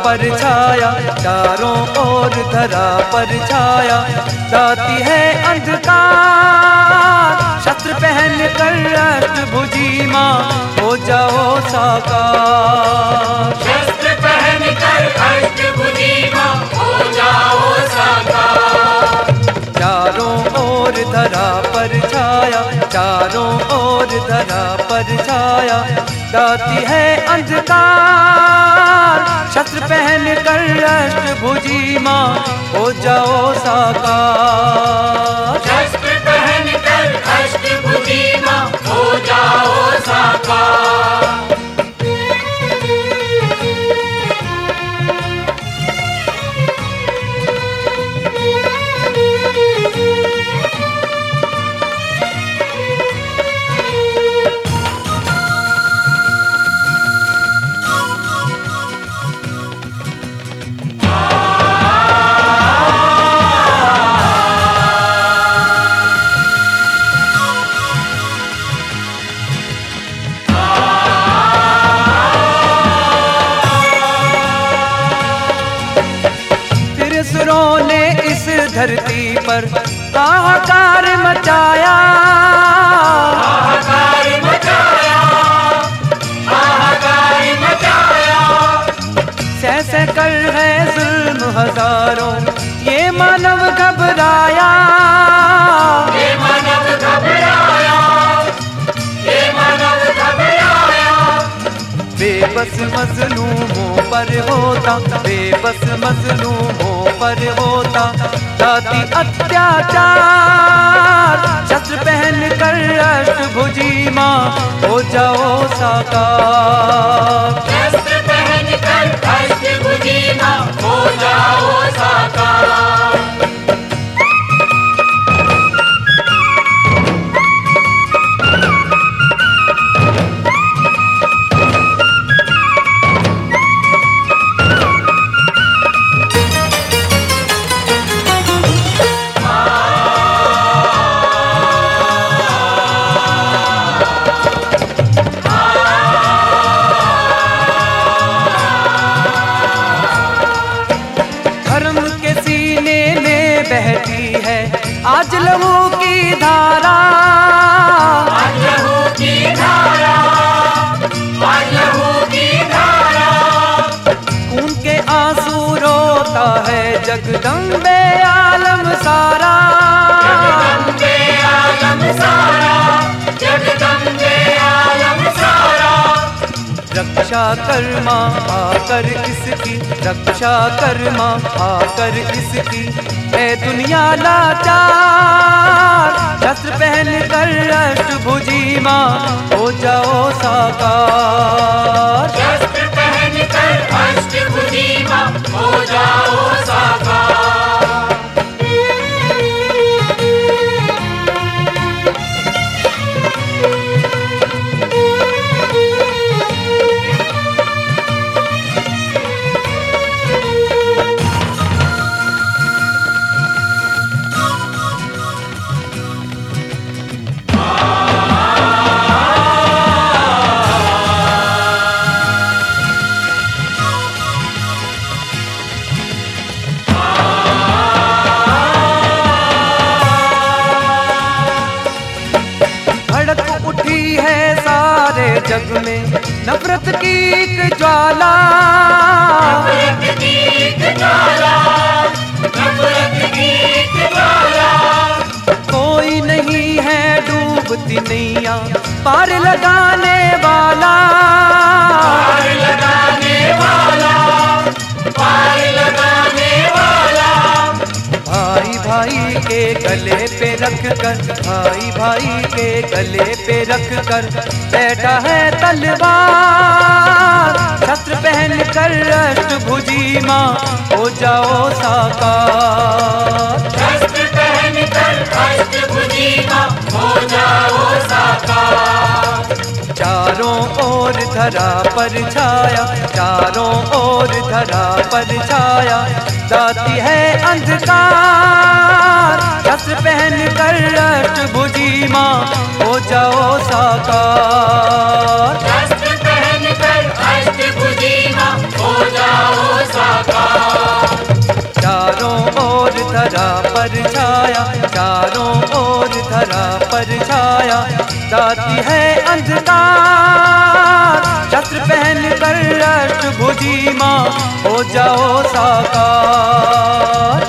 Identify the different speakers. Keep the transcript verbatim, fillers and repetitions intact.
Speaker 1: पर छाया, चारों ओर धरा पर छाया, जाती है अंधकार। शस्त्र पहन कर अष्टभुजी माँ हो जाओ साकार।
Speaker 2: शस्त्र पहन कर अष्टभुजी माँ हो जाओ साकार।
Speaker 1: चारों ओर धरा पर छाया, चारों ओर धरा पर छाया, जाती है अंधकार। शस्त्र पहन कर अष्टभुजी माँ हो जाओ साकार।
Speaker 2: शस्त्र पहन कर अष्टभुजी माँ हो जाओ साकार।
Speaker 1: असुरों ने इस धरती पर हाहाकार मचाया,
Speaker 2: हाहाकार मचाया, हाहाकार मचाया।
Speaker 1: सह सह कर है जुल्म हजारों, ये मानव घबराया,
Speaker 2: ये मानव घबराया, ये मानव घबराया।
Speaker 1: बेबस मजलूमों पर होता, बेबस मजलूमों पर होता जाति अत्याचार। शस्त्र पहन कर अष्टभुजी माँ हो जाओ साकार।
Speaker 2: शस्त्र पहन कर अष्टभुजी माँ हो जाओ साकार।
Speaker 1: बहती है आज लहू की धारा,
Speaker 2: आज लहू की धारा, आज लहू की धारा।
Speaker 1: खून के आंसू रोता है जगदम्बे आलम सारा,
Speaker 2: जगदम्बे आलम सारा, जगदम्बे आलम सारा।
Speaker 1: रक्षा कर माँ आकर इसकी, रक्षा कर माँ आकर इसकी, है दुनिया लाचार। शस्त्र पहन कर अष्टभुजी माँ हो जाओ साकार।
Speaker 2: शस्त्र पहन कर अष्टभुजी माँ हो जाओ साकार।
Speaker 1: जग में नफरत की एक ज्वाला,
Speaker 2: नफरत की एक ज्वाला, नफरत की एक ज्वाला।
Speaker 1: कोई नहीं है डूबती नैया पार लगाने वाला,
Speaker 2: पार लगाने वाला, पार लगाने वाला।
Speaker 1: भाई भाई के गले पे रख कर, भाई भाई के गले पे रख कर बैठा है तलवार। शस्त्र पहन कर अष्टभुजी माँ हो जाओ साकार।
Speaker 2: शस्त्र पहन कर अष्टभुजी माँ हो जाओ साकार।
Speaker 1: चारों ओर धरा पर छाया, चारों ओर धरा पर छाया, जाती है अंधकार। शस्त्र पहन कर अष्टभुजी माँ हो जाओ साकार।
Speaker 2: शस्त्र पहन कर अष्टभुजी माँ हो जाओ साकार।
Speaker 1: धरा पर छाया, चारों ओर धरा पर छाया, जाती है अंधकार। शस्त्र पहन कर अष्टभुजी माँ हो जाओ साकार।